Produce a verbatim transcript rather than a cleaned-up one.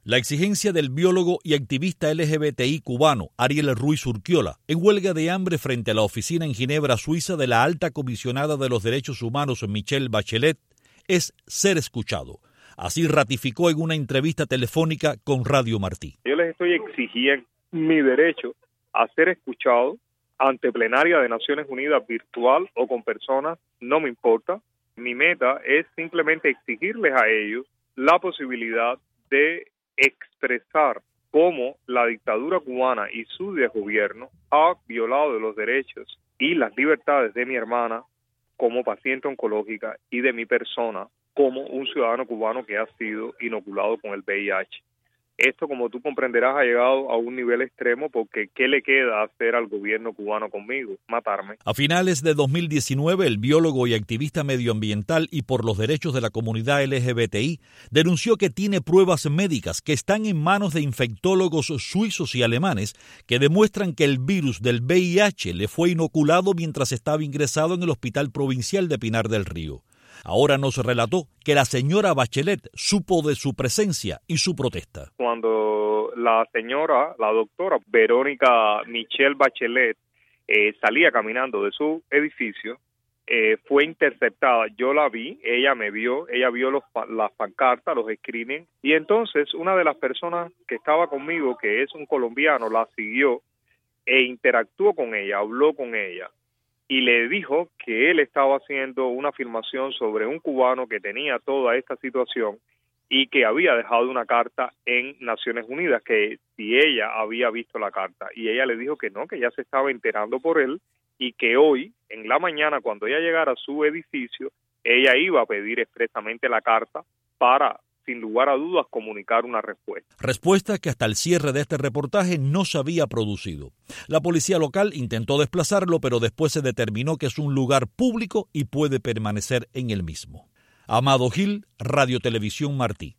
La exigencia del biólogo y activista L G B T I cubano Ariel Ruiz Urquiola, en huelga de hambre frente a la oficina en Ginebra, Suiza, de la alta comisionada de los derechos humanos Michelle Bachelet, es ser escuchado. Así ratificó en una entrevista telefónica con Radio Martí. Yo les estoy exigiendo mi derecho a ser escuchado ante plenaria de Naciones Unidas virtual o con personas, no me importa. Mi meta es simplemente exigirles a ellos la posibilidad de expresar cómo la dictadura cubana y su desgobierno ha violado los derechos y las libertades de mi hermana como paciente oncológica y de mi persona como un ciudadano cubano que ha sido inoculado con el V I H. Esto, como tú comprenderás, ha llegado a un nivel extremo porque ¿qué le queda hacer al gobierno cubano conmigo? Matarme. A finales de dos mil diecinueve, el biólogo y activista medioambiental y por los derechos de la comunidad L G B T I denunció que tiene pruebas médicas que están en manos de infectólogos suizos y alemanes que demuestran que el virus del V I H le fue inoculado mientras estaba ingresado en el Hospital Provincial de Pinar del Río. Ahora nos relató que la señora Bachelet supo de su presencia y su protesta. Cuando la señora, la doctora Verónica Michelle Bachelet eh, salía caminando de su edificio, eh, fue interceptada. Yo la vi, ella me vio, ella vio los, las pancartas, los screenings, y entonces una de las personas que estaba conmigo, que es un colombiano, la siguió e interactuó con ella, habló con ella. Y le dijo que él estaba haciendo una afirmación sobre un cubano que tenía toda esta situación y que había dejado una carta en Naciones Unidas, que si ella había visto la carta. Y ella le dijo que no, que ya se estaba enterando por él y que hoy, en la mañana, cuando ella llegara a su edificio, ella iba a pedir expresamente la carta para, sin lugar a dudas, comunicar una respuesta. Respuesta que hasta el cierre de este reportaje no se había producido. La policía local intentó desplazarlo, pero después se determinó que es un lugar público y puede permanecer en el mismo. Amado Gil, Radio Televisión Martí.